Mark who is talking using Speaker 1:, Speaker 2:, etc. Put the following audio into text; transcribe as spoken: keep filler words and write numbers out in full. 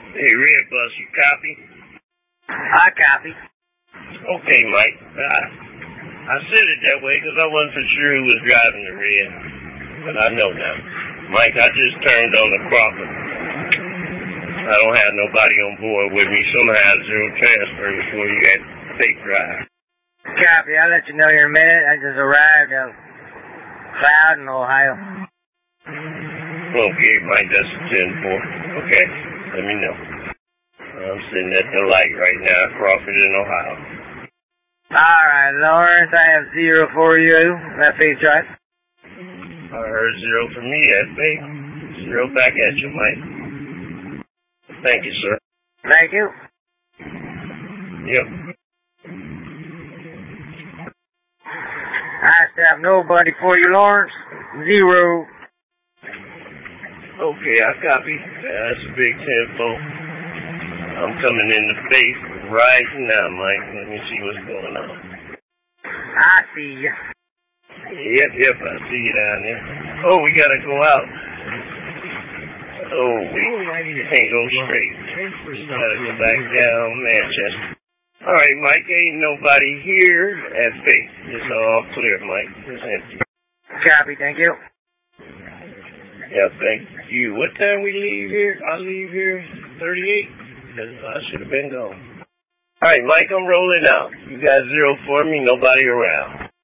Speaker 1: Hey, Red Bus, you copy?
Speaker 2: I copy.
Speaker 1: Okay, Mike. I, I said it that way because I wasn't for sure who was driving the Red. But I know now. Mike, I just turned on the Crawford. I don't have nobody on board with me, so I'm going to have zero transfer before you had fake drive.
Speaker 2: Copy. I'll let you know here in a minute. I just arrived in Cloud in Ohio.
Speaker 1: Okay, Mike, that's a ten four. Okay, let me know. I'm sitting at the light right now, Crawford in Ohio.
Speaker 2: All right, Lawrence, I have zero for you. That feels right.
Speaker 1: I heard zero from me, that's fake. Zero back at you, Mike. Thank you, sir.
Speaker 2: Thank you.
Speaker 1: Yep.
Speaker 2: I still have nobody for you, Lawrence. Zero.
Speaker 1: Okay, I copy. That's a big ten four. I'm coming in the face right now, Mike. Let me see what's going on.
Speaker 2: I see you.
Speaker 1: Yep, yep, I see you down there. Oh, we gotta go out. Oh, we can't go straight. We gotta go back down Manchester. All right, Mike, ain't nobody here at base. It's all clear, Mike. It's empty.
Speaker 2: Copy, thank you.
Speaker 1: Yeah, thank you. What time we leave here? I leave here thirty-eight. I should have been gone. All right, Mike, I'm rolling out. You got zero for me, nobody around.